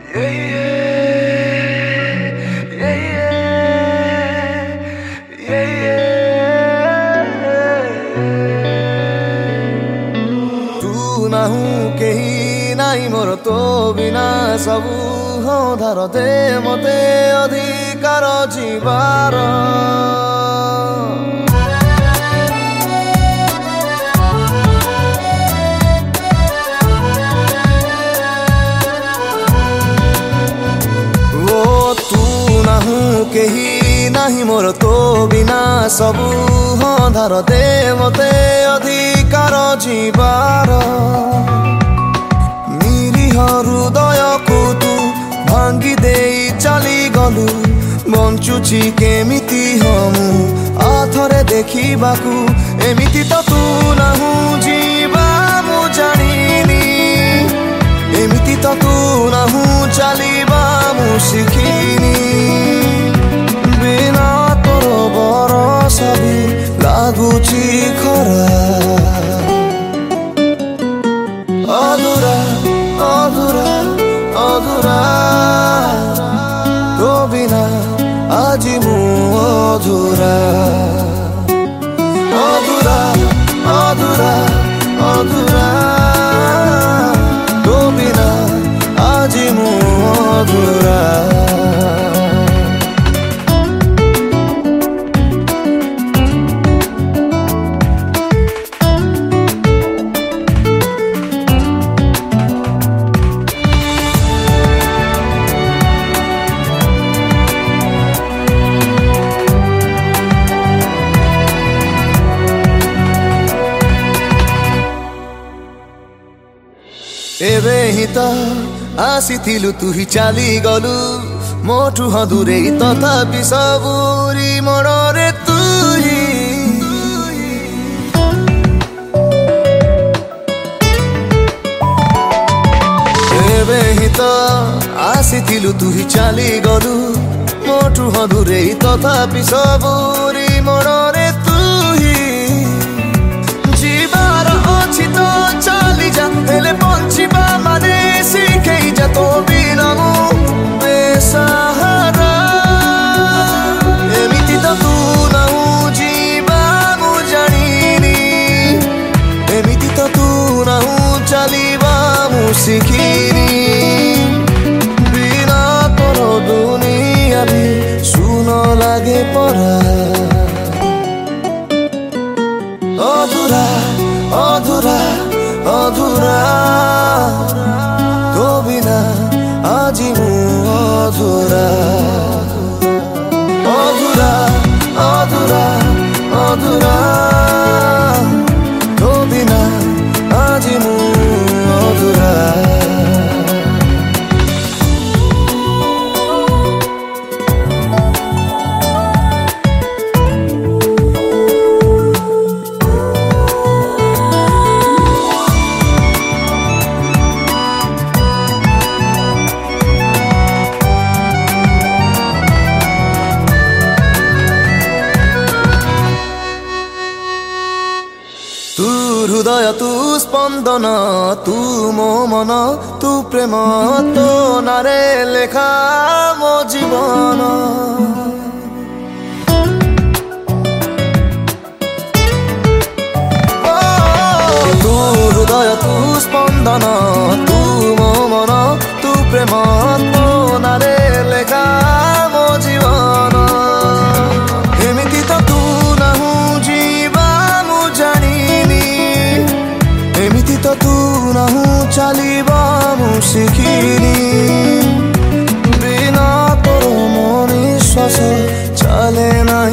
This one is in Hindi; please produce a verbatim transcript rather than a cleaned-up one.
केही नाही मोर तो बिना सबु धार दे मते अधिकार जीवार ओ तू नाहु केही नाही मोर तो बिना सबु धार दे मते अधिकार जीवार हृदय को तू भांगी दे चली गलु बंचुची केमिति हमु आथरे देखिबाकू एमिति तो तू नाहु जीवा मु जानिनी एमिति तो तू नाहु चलिबा मु शिखिनी बिना तोर बरसा भी लागुची खरा अधूरा अधूरा अधूरा तो बिना आज मु अधूरा अधूरा अधूरा अधूरा तो बिना आज मु अधूरा एबे ही तो आसीथिलु तु ही चाली गलु मोठु हदुरे तथापि सबुरी मनरे तु ही एबे ही तो आसीथिलु तु ही चाली गलु मोठु हदुरे तथापि सबुरी मनरे तु ही जीवार अछि तो चली जा हेले पंचिबा माने शिखेई जा तो बिना मु बेसहारा एमिति तो तू नाहु जीवा मु जानिनी एमिति तो तू नाहु चलिबा मु शिखिनी बिना तोर दुनिया भी सुन लागे परा अधूरा अधूरा अधूरा तो बिना आज मु अधूरा अधूरा अधूरा अधूरा तो बिना आज मु अधूरा तू हृदय तू स्पंदन तू मो मन तू प्रेम तो नारे लेखा मो जीवन तू हृदय तू स्पंदन तू मो मन तू प्रेम तो नारे लेखा मो जीवन एमिति तो तू नाहु जीवा मु जानिनी एमिति तो तू नाहु चलिबा मु शिखिनी बिना तोर मन निश्वास चले ना